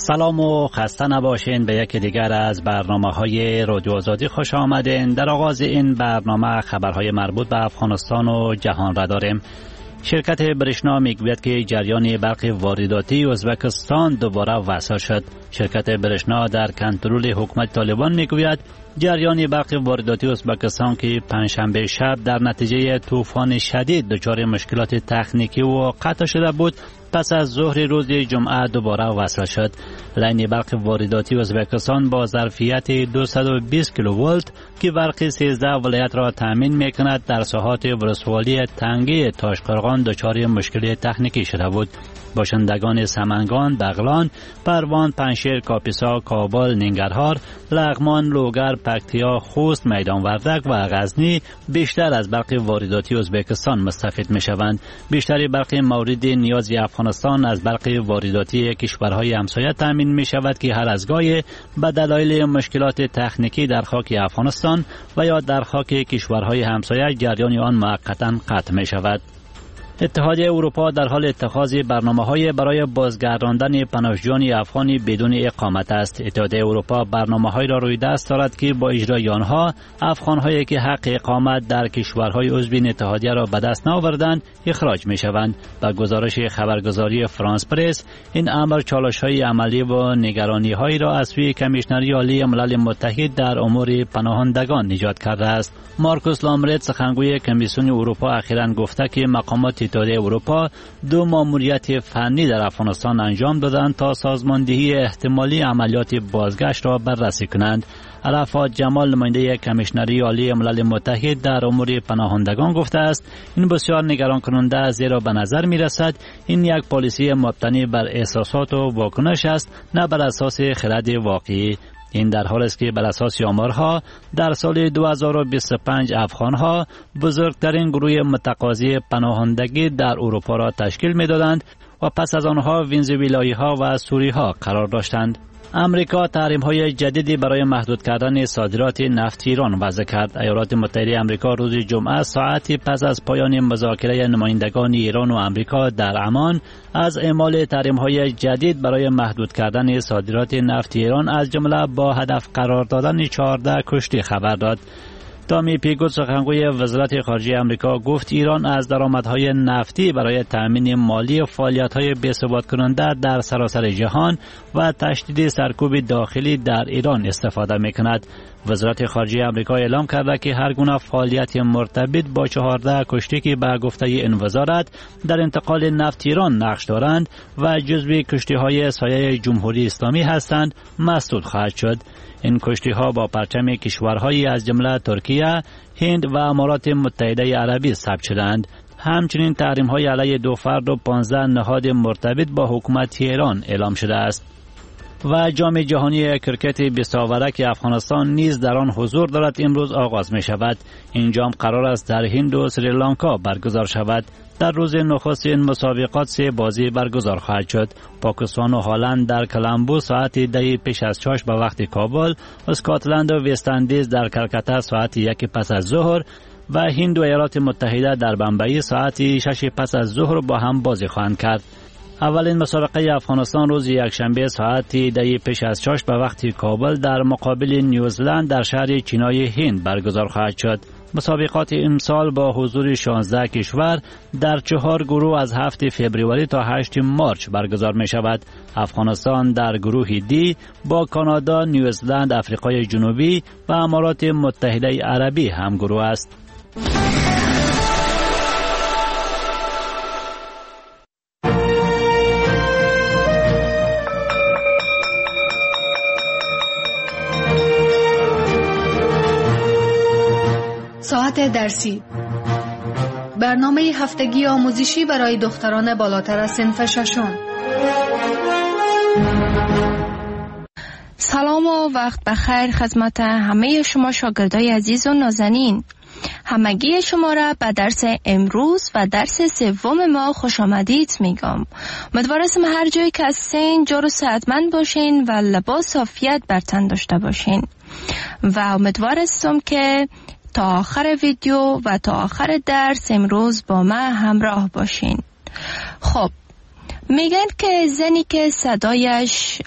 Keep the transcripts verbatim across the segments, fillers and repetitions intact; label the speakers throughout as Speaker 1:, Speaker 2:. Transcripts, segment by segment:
Speaker 1: سلام و خسته نباشین به یکی دیگر از برنامه های رادیو آزادی خوش آمدین. در آغاز این برنامه خبرهای مربوط به افغانستان و جهان را داریم. شرکت برشنا میگوید که جریان برق وارداتی ازبکستان دوباره وصل شد. شرکت برشنا در کنترل حکومت طالبان میگوید جریان برق وارداتی ازبکستان که پنجشنبه شب در نتیجه طوفان شدید دچار مشکلات تکنیکی و قطع شده بود، پس از ظهر روز جمعه دوباره وصل شد. لین برق وارداتی ازبکستان با ظرفیت دویست و بیست کیلوولت که برق سیزده ولایت را تامین میکند در ساحات ولسوالی تنگی تاشقرغان دچار مشکل تکنیکی شده بود. باشندگان سمنگان، بغلان، پروان، پنشیر، کاپیسا، کابل، ننگرهار، لغمان، لوگر، پکتیا، خوست، میدان وردک و غزنی بیشتر از برق وارداتی ازبکستان مستفید می شوند. بیشتر برق مورد نیاز افغانستان از برق وارداتی کشورهای همسایه تامین می شود که هر از گاهی به دلایل مشکلات تکنیکی در خاک افغانستان و یا در خاک کشورهای همسایه جریان آن موقتا قطع می شود. اتحادیه اروپا در حال اتخاذ برنامه‌های برای بازگرداندن پناهجویان افغانی بدون اقامت است. اتحادیه اروپا برنامه‌هایی را روی دست دارد که با اجرای آنها افغان‌هایی که حق اقامت در کشورهای عضو این اتحادیه را به دست نآوردند اخراج می‌شوند. با گزارش خبرگزاری فرانس پرس، این امر چالش‌های عملی و نگرانی‌هایی را از سوی کمیشنری عالی ملل متحد در امور پناهندگان ایجاد کرده است. مارکوس لامرت، سخنگوی کمیسیون اروپا، اخیراً گفته که مقامات اتحادیه اروپا دو ماموریت فنی در افغانستان انجام دادند تا سازماندهی احتمالی عملیات بازگشت را بررسی کنند. عرفات جمال، نماینده کمیشنری عالی ملل متحد در امور پناهندگان، گفته است این بسیار نگران کننده است، زیرا به نظر می رسد این یک پالیسی مبتنی بر احساسات و واکنش است، نه بر اساس خرد واقعی. این در حالی است که بر اساس آمارها در سال دو هزار و بیست و پنج افغانها بزرگترین گروه متقاضی پناهندگی در اروپا را تشکیل می‌دادند و پس از آنها ونزوئلایی‌ها و سوری‌ها قرار داشتند. امریکا تحریم‌های جدیدی برای محدود کردن صادرات نفت ایران وضع کرد. ایالات متحده آمریکا روز جمعه ساعتی پس از پایان مذاکره نمایندگان ایران و امریکا در عمان از اعمال تحریم‌های جدید برای محدود کردن صادرات نفت ایران از جمله با هدف قرار دادن چهارده کشته خبر داد. تامی پیگوت، سخنگوی وزارت خارجه آمریکا، گفت ایران از درآمدهای نفتی برای تأمین مالی فعالیت‌های بی‌ثبات کننده در سراسر جهان و تشدید سرکوب داخلی در ایران استفاده می‌کند. وزارت خارجه آمریکا اعلام کرده که هر گونه فعالیت مرتبط با چهارده کشته که به گفته این وزارت در انتقال نفت ایران نقش دارند و جزو کشتی‌های سایه جمهوری اسلامی هستند مسدود خواهد شد. این کشتی ها با پرچم کشورهایی از جمله ترکیه، هند و امارات متحده عربی ثبت شدند. همچنین تحریم های علیه دو فرد و پانزده نهاد مرتبط با حکومت ایران اعلام شده است. و جام جهانی کرکت بیست اوورک افغانستان نیز در آن حضور دارد امروز آغاز می شود. این جام قرار است در هند و سریلانکا برگزار شود. در روز نخست این مسابقات سه بازی برگزار خواهد شد. پاکستان و هلند در کلمبو ساعت ده پیش از چاش به وقت کابل، اسکاتلند و وست اندیز در کلکته ساعت یک پس از ظهر و هند و ایالات متحده در بمبئی ساعت شش پس از ظهر با هم بازی خواهند کرد. اولین مسابقه افغانستان روز یکشنبه ساعت ده پیش از چاش به وقت کابل در مقابل نیوزلند در شهر چینای هند برگزار خواهد شد. مسابقات امسال با حضور شانزده کشور در چهار گروه از هفتم فوریه تا هشتم مارچ برگزار می شود. افغانستان در گروه دی با کانادا، نیوزلند، آفریقای جنوبی و امارات متحده عربی هم گروه است.
Speaker 2: ساعت درسی، برنامه هفتگی آموزشی برای دختران بالاتر از صنف ششم.
Speaker 3: سلام و وقت بخیر خدمت همه شما شاگردای عزیز و نازنین. همگی شما را به درس امروز و درس سوم ما خوش آمدید میگم. امیدوارم هر جایی که هستین جور و صحتمند باشین و لباس عافیت بر تن داشته باشین و امیدوارم که تا آخر ویدیو و تا آخر درس امروز با من همراه باشین. خب، میگن که زنی که صدایش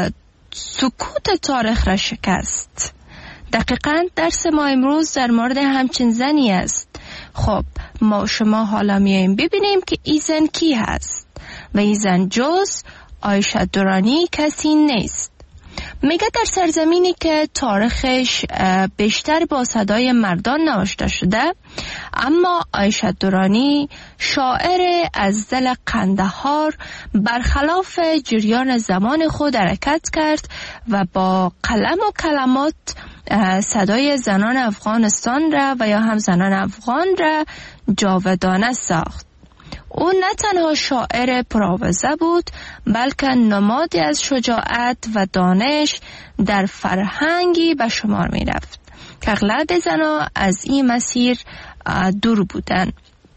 Speaker 3: سکوت تاریخ را شکست. دقیقاً درس ما امروز در مورد همچین زنی است. خب ما شما حالا میاییم ببینیم که این زن کی هست و این زن جز عایشه درانی کسی نیست. میگه در سرزمینی که تاریخش بیشتر با صدای مردان نوشته شده، اما عایشه درانی شاعر از دل قندهار برخلاف جریان زمان خود حرکت کرد و با قلم و کلمات صدای زنان افغانستان را و یا هم زنان افغان را جاودانه ساخت. او نه تنها شاعر پرآوازه بود، بلکه نمادی از شجاعت و دانش در فرهنگی به شمار می رفت که اغلب زنان از این مسیر دور بودند.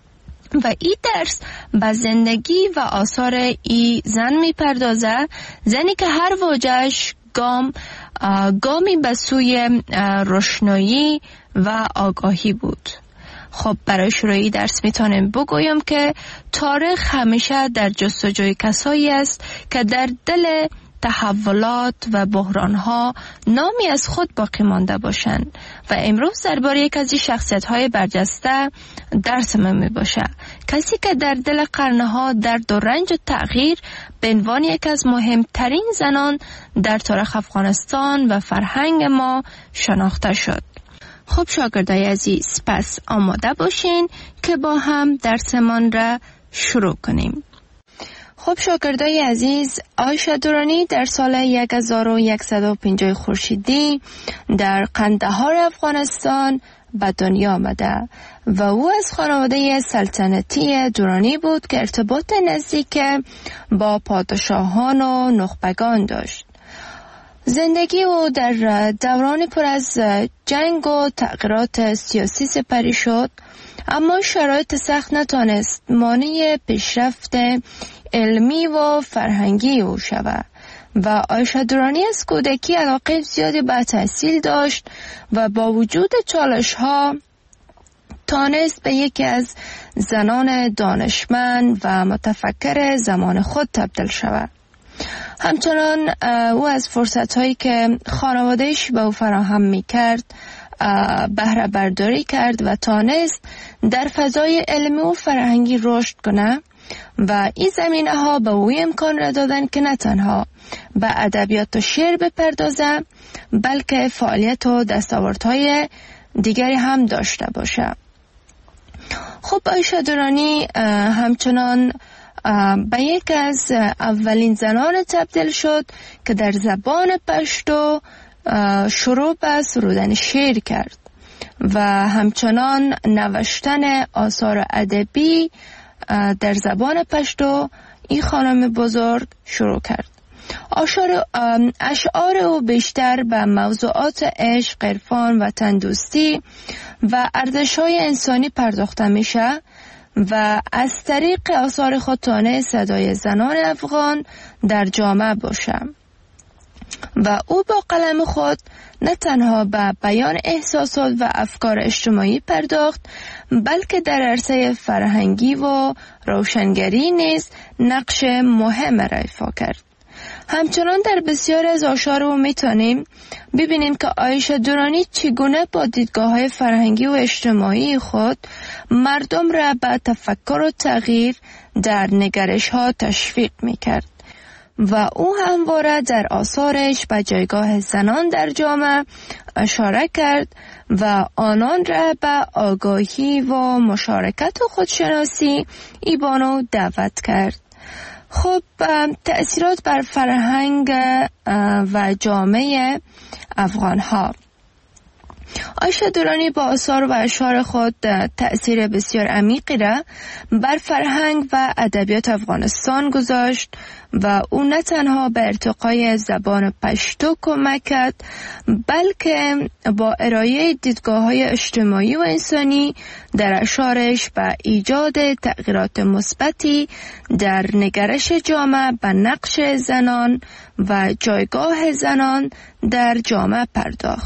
Speaker 3: و این درس به زندگی و آثار این زن می پردازه، زنی که هر واژه‌اش گام گامی به سوی روشنایی و آگاهی بود. خب برای شروعی درس میتونم بگویم که تاریخ همیشه در جستجوی کسایی است که در دل تحولات و بحرانها نامی از خود باقی مانده باشند و امروز درباره یک از این شخصیت‌های برجسته درس ما میباشه. کسی که در دل قرنها درد و رنج و تغییر به عنوان یک از مهمترین زنان در تاریخ افغانستان و فرهنگ ما شناخته شد. خب شاگردای عزیز، پس آماده باشین که با هم درسمان را شروع کنیم. خب شاگردای عزیز، عایشه درانی در سال هزار و صد و پنجاه خورشیدی در قندهار افغانستان به دنیا آمده و او از خانواده سلطنتی درانی بود که ارتباط نزدیک با پادشاهان و نخبگان داشت. زندگی او در دوران پر از جنگ و تغییرات سیاسی سپری شد، اما شرایط سخت نتانست مانع پیشرفت علمی و فرهنگی او شود و عایشه درانی از کودکی علاقه زیادی به تحصیل داشت و با وجود چالش ها تانست به یکی از زنان دانشمند و متفکر زمان خود تبدیل شود. همچنان او از فرصت‌هایی که خانواده‌اش به او فراهم می‌کرد بهره برداری کرد و تانست در فضای علمی و فرهنگی رشد کنه و این زمینه‌ها به او امکان را دادن که نه تنها به ادبیات و شعر بپردازه، بلکه فعالیت و دستاوردهای دیگری هم داشته باشه. خب عایشه درانی همچنان به یک از اولین زنان تبدیل شد که در زبان پشتو شروع به سرودن شعر کرد و همچنان نوشتن آثار ادبی در زبان پشتو این خانم بزرگ شروع کرد. اشعار او بیشتر به موضوعات عشق، عرفان و تندوستی و ارزش‌های انسانی پرداخته میشه و از طریق آثار خود تانست صدای زنان افغان در جامعه باشه و او با قلم خود نه تنها به بیان احساسات و افکار اجتماعی پرداخت، بلکه در عرصه فرهنگی و روشنگری نیز نقش مهم را ایفا کرد. همچنان در بسیار از آثار او میتونیم ببینیم که عایشه درانی چگونه با دیدگاه‌های فرهنگی و اجتماعی خود مردم را به تفکر و تغییر در نگرش‌ها تشویق میکرد و او همواره در آثارش به جایگاه زنان در جامعه اشاره کرد و آنان را به آگاهی و مشارکت و خودشناسی ایبانو دعوت کرد. خب تأثیرات بر فرهنگ و جامعه افغان ها. عایشه درانی با آثار و اشعار خود تأثیر بسیار عمیقی را بر فرهنگ و ادبیات افغانستان گذاشت و او نه تنها به ارتقای زبان پشتو کمک کرد، بلکه با ارائه دیدگاه‌های اجتماعی و انسانی در اشعارش به ایجاد تغییرات مثبتی در نگرش جامعه به نقش زنان و جایگاه زنان در جامعه پرداخت.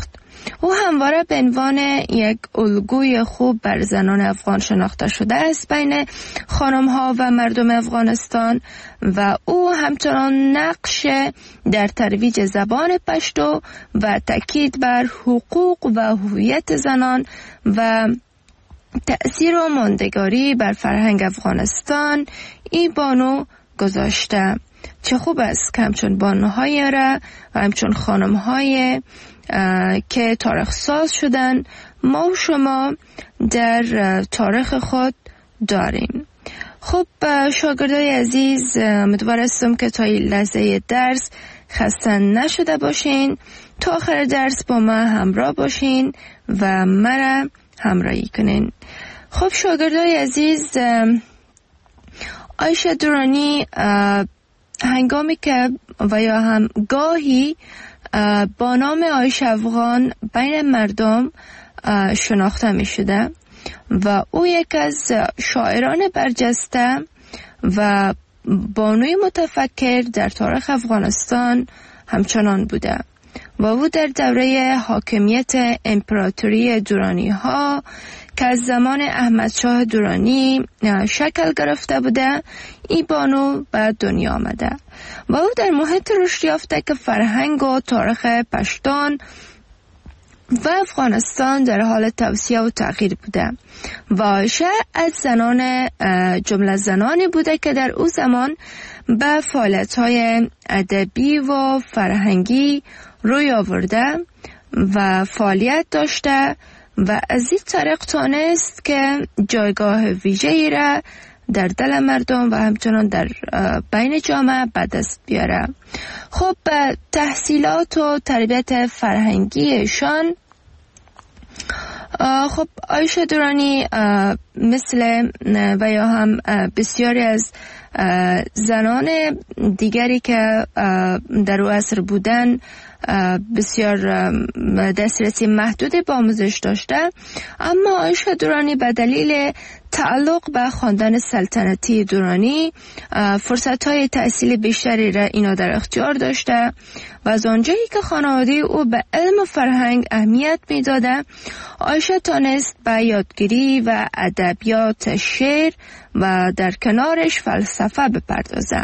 Speaker 3: او همواره به عنوان یک الگوی خوب بر زنان افغان شناخته شده است بین خانم ها و مردم افغانستان و او همچنان نقش در ترویج زبان پشتو و تاکید بر حقوق و هویت زنان و تأثیر و ماندگاری بر فرهنگ افغانستان ای بانو گذاشته. چه خوب است که همچون بانوهای را و همچون خانمهای که تاریخ ساز شدن ما و شما در تاریخ خود داریم. خب شاگردای عزیز، امیدوار هستم که تا این لحظه درس خسته نشده باشین، تا آخر درس با ما همراه باشین و مرا همراهی کنین. خب شاگردای عزیز، عایشه درانی هنگامی که و یا هم گاهی با نام عایشه افغان بین مردم شناخته می شده و او یک از شاعران برجسته و بانوی متفکر در تاریخ افغانستان همچنان بوده و او در دوره حاکمیت امپراتوری درانی ها که از زمان احمد شاه درانی شکل گرفته بوده این بانو به دنیا آمده و او در محیط رشد یافته که فرهنگ و تاریخ پشتون و افغانستان در حال توسعه و تغییر بوده و عایشه از زنان جمله زنانی بوده که در او زمان به فعالیت‌های ادبی و فرهنگی روی آورده و فعالیت داشته و از این طریق تانست که جایگاه ویژه‌ای را در دل مردم و همچنان در بین جامعه به دست بیاره. خب تحصیلات و تربیت فرهنگیشان، خب عایشه درانی مثل و یا هم بسیاری از زنان دیگری که در او عصر بودن بسیار دسترسی محدودی به آموزش داشته، اما عایشه درانی به دلیل تعلق به خاندان سلطنتی درانی فرصت‌های تحصیل بیشتری را اینا در اختیار داشته و از آنجایی که خانواده او به علم و فرهنگ اهمیت می‌داده، عایشه تانست به یادگیری و ادبیات شعر و در کنارش فلسفه بپردازه.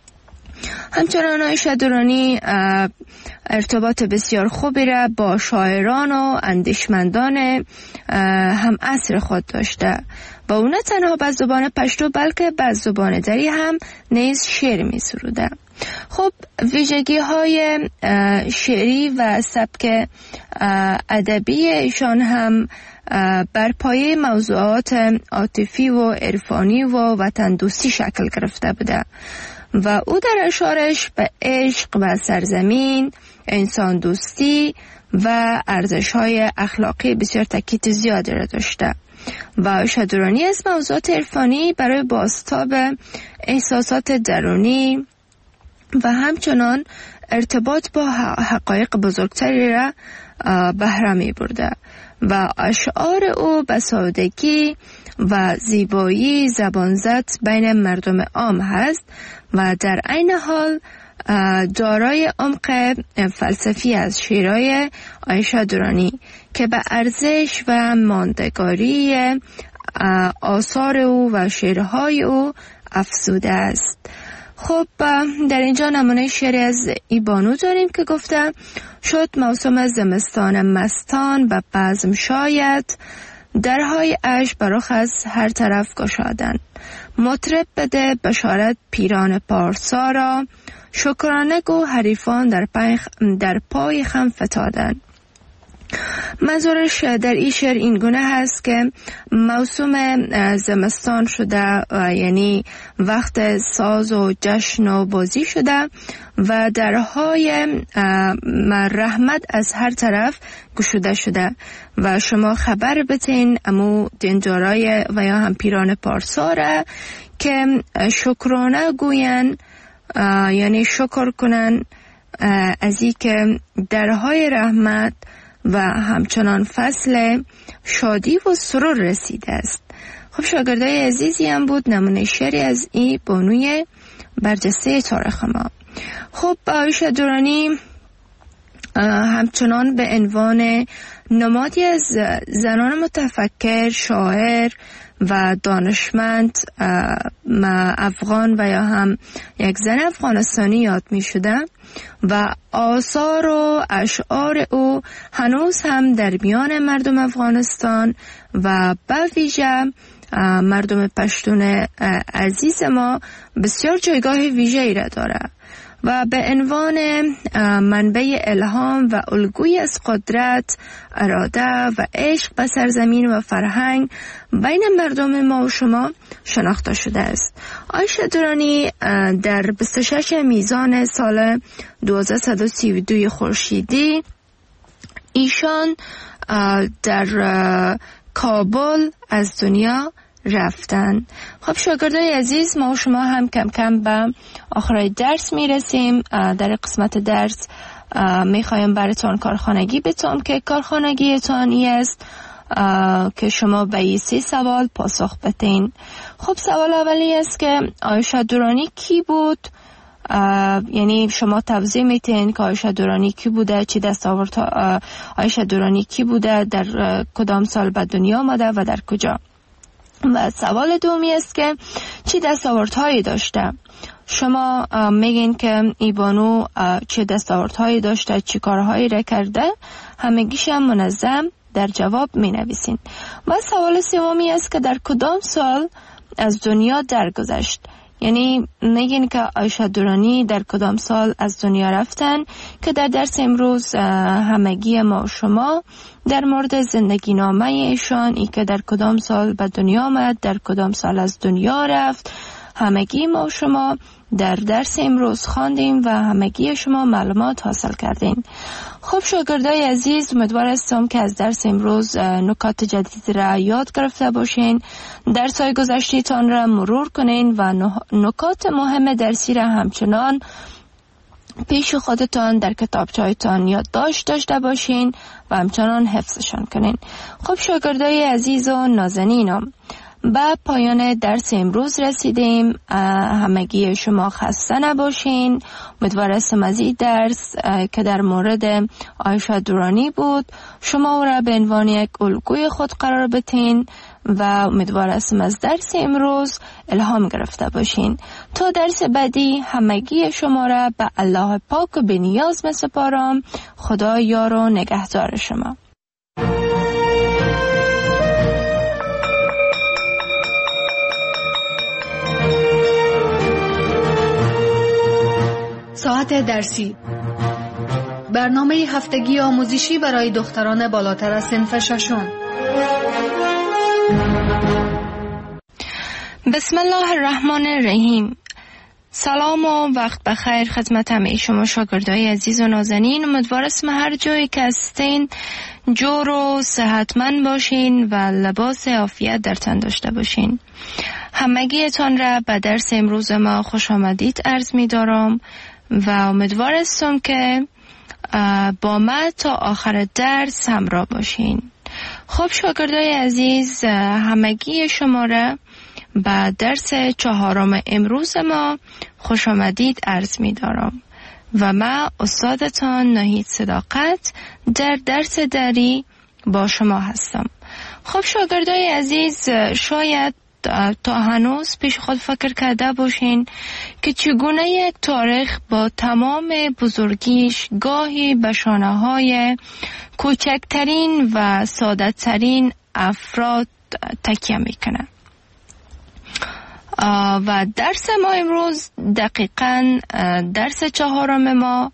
Speaker 3: همچنان عایشه درانی ارتباط بسیار خوبی را با شاعران و اندیشمندان هم عصر خود داشته و او نه تنها به زبان پشتو بلکه به زبان دری هم نیز شعر می سروده. خب ویژگی های شعری و سبک ادبی ایشان هم بر پایه موضوعات عاطفی و عرفانی و وطن دوستی شکل گرفته بوده و او در اشعارش به عشق و سرزمین، انسان دوستی و ارزش‌های اخلاقی بسیار تاکید زیادی را داشته و عایشه درانی از موضوعات عرفانی برای بازتاب احساسات درونی و همچنان ارتباط با حقایق بزرگتری را بهره می برده و اشعار او به سادگی و زیبایی زبانزد بین مردم عام هست و در عین حال دارای عمق فلسفی از شعرهای عایشه درانی که به ارزش و ماندگاری آثار او و شعرهای او افزوده است. خب در اینجا نمونه شعری از ای بانو داریم که گفته: شد موسم زمستان مستان و بزم شاید، درهای عشق برخ از هر طرف گشادن. مطرب بده بشارت پیران پارسا را، شکرانه گو حریفان در پای, در پای خم فتادن. منظورش در این شعر این گونه هست که موسم زمستان شده، یعنی وقت ساز و جشن و بازی شده و درهای رحمت از هر طرف گشوده شده و شما خبر بتین امو دنجارای و یا هم پیران پارسا را که شکرانه گوین، یعنی شکر کنن از این که درهای رحمت و همچنان فصل شادی و سرور رسیده است. خب شاگردای عزیزی هم بود نمونه شعری از این بانوی برجسته تاریخ ما. خب عایشه درانی همچنان به عنوان نمادی از زنان متفکر، شاعر و دانشمند افغان و یا هم یک زن افغانستانی یاد می شده و آثار و اشعار او هنوز هم در میان مردم افغانستان و به ویژه مردم پشتون عزیز ما بسیار جایگاه ویژه‌ای را داره و به عنوان منبع الهام و الگویی از قدرت، اراده و عشق به سرزمین و فرهنگ بین مردم ما و شما شناخته شده است. عایشه درانی در بیست و شش میزان سال دو هزار و سی و دو خورشیدی ایشان در کابل از دنیا رفتن. خب شاگردای عزیز، ما و شما هم کم کم به آخرای درس میرسیم. در قسمت درس میخوایم براتون کارخانگی بتونم که کارخانگیتان ای است که شما به این سه سوال پاسخ بدین. خب سوال اولی است که عایشه درانی کی بود؟ یعنی شما توضیح میتین که عایشه درانی کی بوده، چی دستاورد عایشه درانی کی بوده، در کدام سال به دنیا آمده و در کجا. و سوال دومی است که چی دستاوردهایی داشته؟ شما میگین که ای بانو چی دستاوردهایی داشته، چی کارهایی را کرده، همگیش هم منظم در جواب می نویسین. و سوال سومی است که در کدام سال از دنیا درگذشت؟ یعنی میگین که عایشه درانی در کدام سال از دنیا رفتن که در درس امروز همگی ما و شما در مورد زندگی نامه ایشان، ای که در کدام سال به دنیا آمد، در کدام سال از دنیا رفت، همگی ما و شما در درس امروز خواندیم و همگی شما معلومات حاصل کردین. خب شاگردای عزیز، امیدوار هستم که از درس امروز نکات جدید را یاد گرفته باشین، درس‌های گذشته‌تان را مرور کنین و نکات مهم درسی را همچنان پیش خودتان در کتابچه‌تان یادداشت داشته باشین و همچنان حفظشان کنین. خب شاگردای عزیز و نازنینم، به پایان درس امروز رسیدیم. همگی شما خسته نباشین. امیدوار هستم از این درس که در مورد عایشه درانی بود شما او را به عنوان یک الگوی خود قرار بدین و امیدوار هستم از درس امروز الهام گرفته باشین. تا درس بعدی همگی شما را به الله پاک و بی‌نیاز می‌سپارم. خدا یار و نگهدار شما.
Speaker 2: ساعت درسی، برنامه هفتگی آموزشی برای دختران بالاتر از صنف ششم.
Speaker 3: بسم الله الرحمن الرحیم. سلام و وقت بخیر خدمت همه شما شاگردای عزیز و نازنین. امیدوار هستم هر جایی که هستین جور و صحتمند باشین و لباس عافیت در تن داشته باشین. همگیتان را به درس امروز ما خوش آمدید عرض می دارم و امیدوار هستم که با ما تا آخر درس همراه باشین. خب شاگردای عزیز، همگی شما را به درس چهارم امروز ما خوش آمدید عرض می دارم و من استادتان ناهید صداقت در درس دری با شما هستم. خب شاگردای عزیز، شاید تا هنوز پیش خود فکر کرده باشین که چگونه یک تاریخ با تمام بزرگیش گاهی به شانه‌های کوچکترین و ساده‌ترین افراد تکیه میکنه. و درس ما امروز دقیقاً درس چهارم ما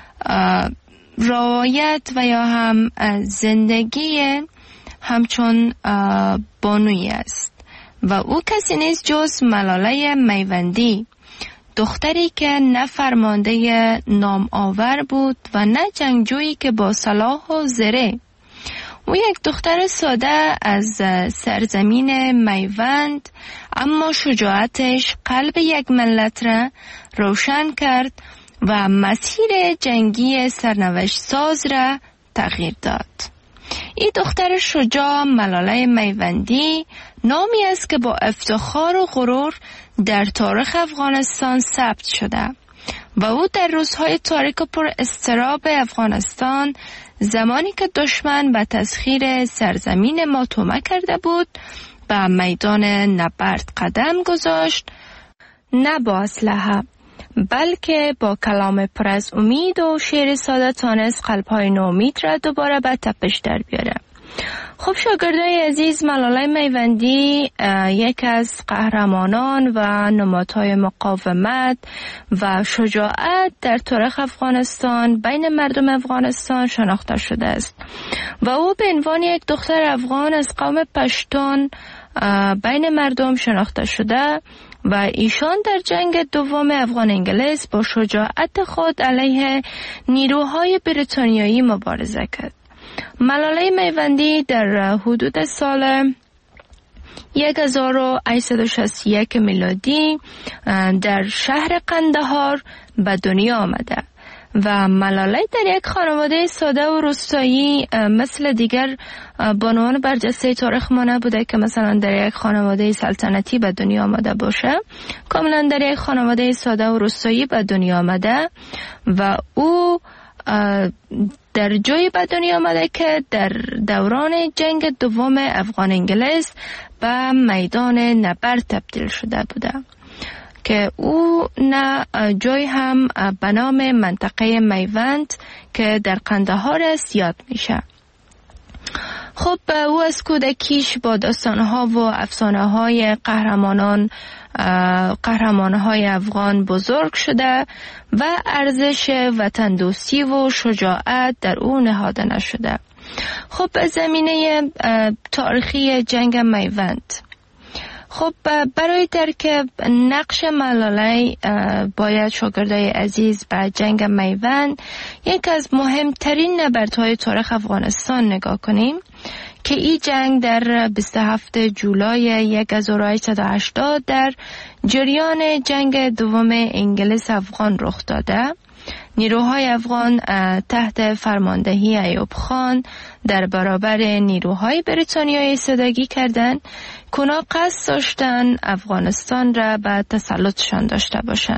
Speaker 3: روایت و یا هم زندگی همچون بانوی است و او کسی نیست جز ملاله میوندی، دختری که نه فرمانده نام آور بود و نه جنگجویی که با سلاح و زره. او یک دختر ساده از سرزمین میوند، اما شجاعتش قلب یک ملت را روشن کرد و مسیر جنگی سرنوشت ساز را تغییر داد. این دختر شجاع ملاله میوندی نامی است که با افتخار و غرور در تاریخ افغانستان ثبت شده و او در روزهای تاریک و پر اضطراب افغانستان، زمانی که دشمن به تسخیر سرزمین ما تومه کرده بود، به میدان نبرد قدم گذاشت، نه با اسلحه بلکه با کلام پر از امید و شعر ساده تانست قلب‌های نومید را دوباره به تپش در بیاره. خب شاگردای عزیز، ملالای میوندی یک از قهرمانان و نمادهای مقاومت و شجاعت در تاریخ افغانستان بین مردم افغانستان شناخته شده است و او به عنوان یک دختر افغان از قوم پشتون بین مردم شناخته شده و ایشان در جنگ دوم افغان انگلیس با شجاعت خود علیه نیروهای بریتانیایی مبارزه کرد. ملالای میوندی در حدود سال هزار و هشتصد و شصت و یک میلادی در شهر قندهار به دنیا آمده و ملالای در یک خانواده ساده و روستایی مثل دیگر بانوان برجسته تاریخ ما نبوده که مثلا در یک خانواده سلطنتی به دنیا آمده باشه. کاملا در یک خانواده ساده و روستایی به دنیا آمده و او در جایی به دنیا آمده که در دوران جنگ دوم افغان انگلیس به میدان نبرد تبدیل شده بوده که او نه جای هم به نام منطقه میوند که در قندهار است یاد میشه. خب او از کودکیش با داستانها و افسانه های قهرمانان قهرمانهای افغان بزرگ شده و ارزش وطن دوستی و شجاعت در او نهاده نشده. خب به زمینه تاریخی جنگ میوند، خب برای درک نقش ملالای باید شاگردای عزیز به جنگ میوند، یک از مهمترین نبردهای تاریخ افغانستان نگاه کنیم که این جنگ در بیست و هفتم جولای هزار و هشتصد و هشتاد در جریان جنگ دوم انگلیس افغان رخ داده. نیروهای افغان تحت فرماندهی ایوب خان در برابر نیروهای بریتانیایی ایستادگی کردند که اونا قصد داشتن افغانستان را به تسلطشان داشته باشند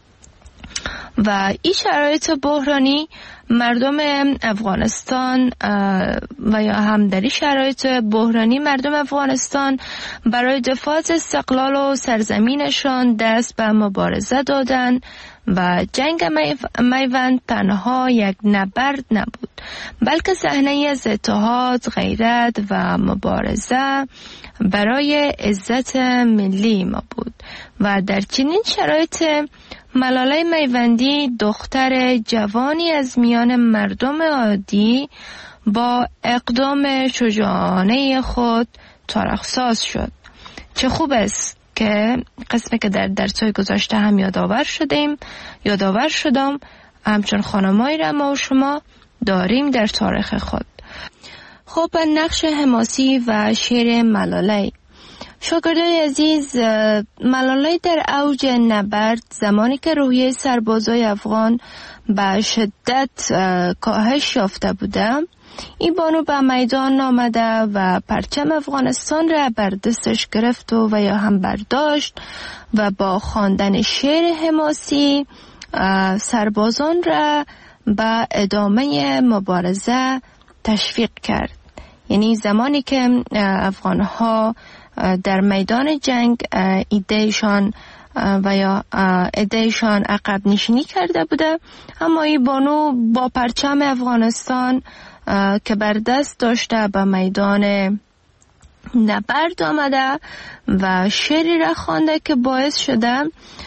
Speaker 3: و این شرایط بحرانی مردم افغانستان و یا هم در این شرایط بحرانی مردم افغانستان برای دفاع از استقلال و سرزمینشان دست به مبارزه دادند و جنگ میوند تنها یک نبرد نبود بلکه صحنه‌ای از اتحاد، غیرت و مبارزه برای عزت ملی ما بود و در چنین شرایط ملالای میوندی دختر جوانی از میان مردم عادی با اقدام شجاعانه خود تاریخ‌ساز شد. چه خوب است که قسمی که در درس‌های گذشته هم یادآور شدیم یادآور شدم همچون خانمایی را ما و شما داریم در تاریخ خود. خب نقش حماسی و شعر ملالای، شاگردای عزیز، ملالای در اوج نبرد زمانی که روحیه سربازای افغان به شدت کاهش یافته بوده، این بانو به میدان آمده و پرچم افغانستان را بر دستش گرفت و, و یا هم برداشت و با خواندن شعر حماسی سربازان را به ادامه مبارزه تشویق کرد. یعنی زمانی که افغانها در میدان جنگ ایدهشان و یا ایدهشان عقب نشینی کرده بوده، اما این بانو با پرچم افغانستان که بر دست داشته به میدان نبرد آمده و شعری را خوانده که باعث شده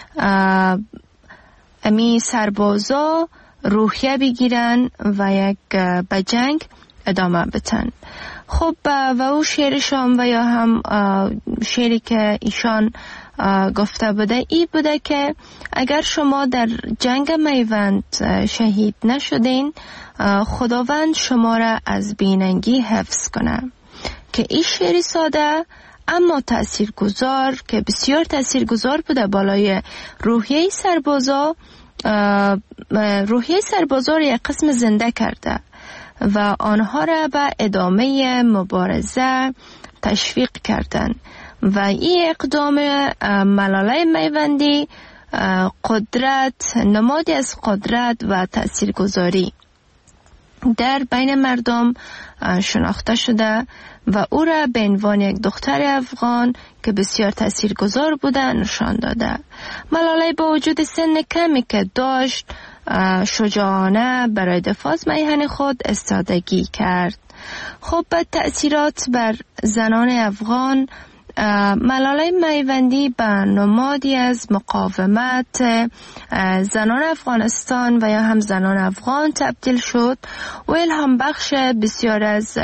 Speaker 3: امی سربازا روحیه بگیرن و یک به جنگ ادامه بتن. خب و او شعرشان و یا هم شعری که ایشان گفته بوده ای بوده که اگر شما در جنگ میوند شهید نشدین، خداوند شما را از بیننگی حفظ کنه. که این شعری ساده اما تاثیرگذار که بسیار تاثیرگذار بوده بالای روحیه سربازا، روحیه سربازا را یک قسم زنده کرده و آنها را به ادامه مبارزه تشویق کردند و این اقدام ملالای میوندی قدرت، نمادی از قدرت و تاثیرگذاری در بین مردم شناخته شده و او را به عنوان یک دختر افغان که بسیار تاثیرگذار بوده نشان داده. ملاله با وجود سن کمی که داشت شجاعانه برای دفاع از میهن خود استادگی کرد. خب به تأثیرات بر زنان افغان، ملاله میوندی به نمادی از مقاومت زنان افغانستان و یا هم زنان افغان تبدیل شد و الهام بخش بسیار از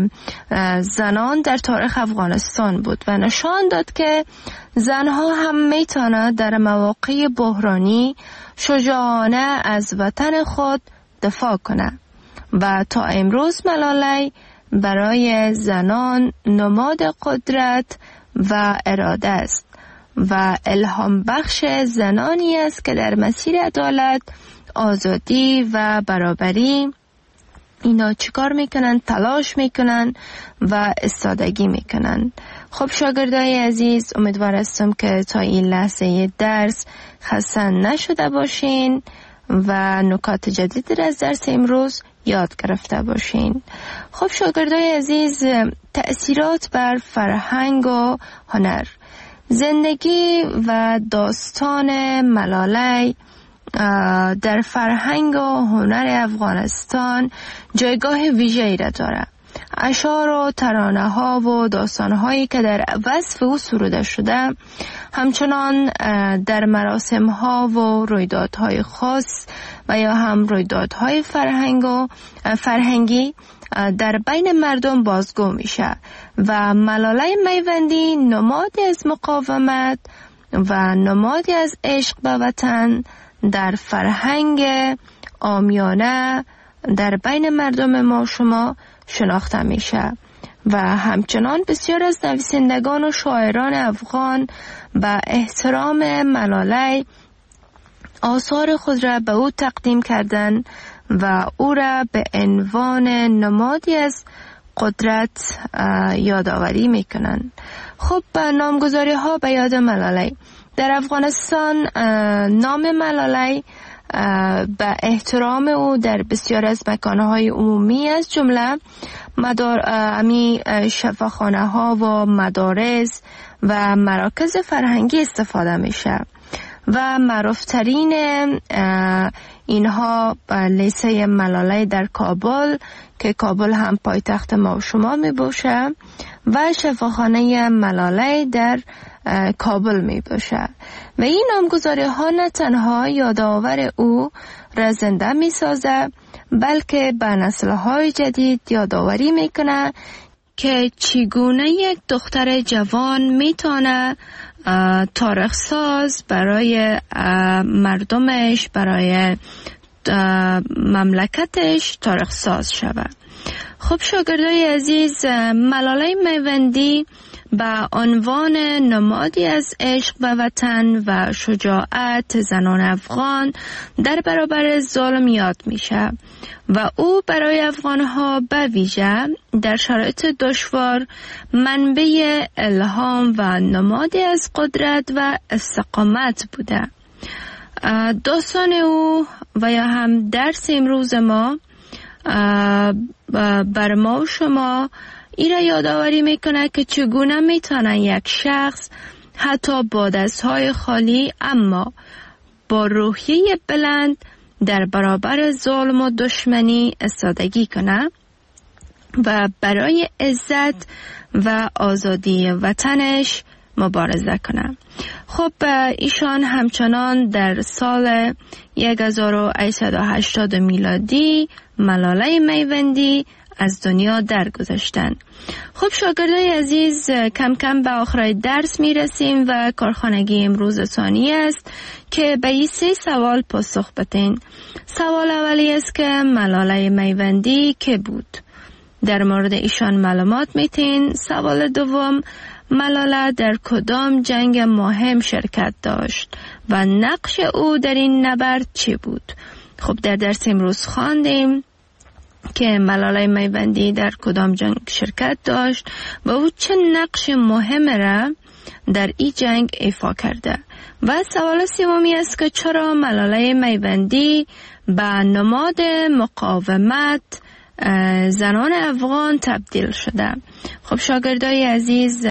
Speaker 3: زنان در تاریخ افغانستان بود و نشان داد که زنها هم میتونند در مواقع بحرانی شجاعانه از وطن خود دفاع کنند و تا امروز ملاله برای زنان نماد قدرت و اراده است و الهام بخش زنانی است که در مسیر عدالت، آزادی و برابری اینا چیکار میکنن؟ تلاش میکنن و استادگی میکنن. خب شاگردای عزیز، امیدوار هستم که تا این لحظه درس خسته نشده باشین و نکات جدید از درس امروز یاد گرفته باشین. خب شاگردای عزیز، تأثیرات بر فرهنگ و هنر. زندگی و داستان ملاله در فرهنگ و هنر افغانستان جایگاه ویژه‌ای را دارد. اشعار و ترانه ها و داستان هایی که در وصف او سروده شده همچنان در مراسم ها و رویدادهای خاص و یا هم رویدادهای فرهنگ و فرهنگی در بین مردم بازگو میشه و ملاله میوندی نمادی از مقاومت و نمادی از عشق به وطن در فرهنگ عامیانه در بین مردم ما شما شناخته میشه و همچنان بسیار از نویسندگان و شاعران افغان به احترام ملاله آثار خود را به او تقدیم کردند و او را به عنوان نمادی از قدرت یادآوری میکنند. خب نامگذاری ها به یاد ملاله. در افغانستان نام ملاله به احترام او در بسیار از مکانهای عمومی از جمله مدار امی شفاخانه ها و مدارس و مراکز فرهنگی استفاده میشه و معروفترین اینها لیسه ملاله در کابل که کابل هم پایتخت ما و شما می باشه و شفاخانه ملاله در کابل می باشه و این نامگذاری ها نه تنها یادآور او را زنده می سازه بلکه به نسل های جدید یادآوری می کنه که چگونه یک دختر جوان می تونه تاریخ ساز برای مردمش، برای مملکتش تاریخ ساز شود. خب شاگردای عزیز، ملاله میوندی به عنوان نمادی از عشق به وطن و شجاعت زنان افغان در برابر ظلم یاد میشه و او برای افغانها به ویژه در شرایط دشوار منبع الهام و نمادی از قدرت و استقامت بوده. داستان او و یا هم درس امروز ما بر ما و شما این را یادآوری میکنه که چگونه میتونه یک شخص حتی با دستهای خالی اما با روحیه بلند در برابر ظلم و دشمنی استادگی کنه و برای عزت و آزادی وطنش مبارزه کنه. خب ایشان همچنان در سال هزار و هشتصد و هشتاد میلادی ملاله میوندی از دنیا درگذشتند. خب شاگردای عزیز، کم کم به آخر درس می رسیم و کارخانگی امروز ثانی است که به این سه سوال پاسخ بدین. سوال اولی است که ملاله میوندی که بود؟ در مورد ایشان معلومات میتین. سوال دوم، ملاله در کدام جنگ مهم شرکت داشت و نقش او در این نبرد چی بود؟ خب در درس امروز خواندیم که ملاله میوندی در کدام جنگ شرکت داشت و او چه نقش مهم را در این جنگ ایفا کرده. و سوال سومی است که چرا ملاله میبندی به نماد مقاومت زنان افغان تبدیل شده؟ خب شاگردای عزیز،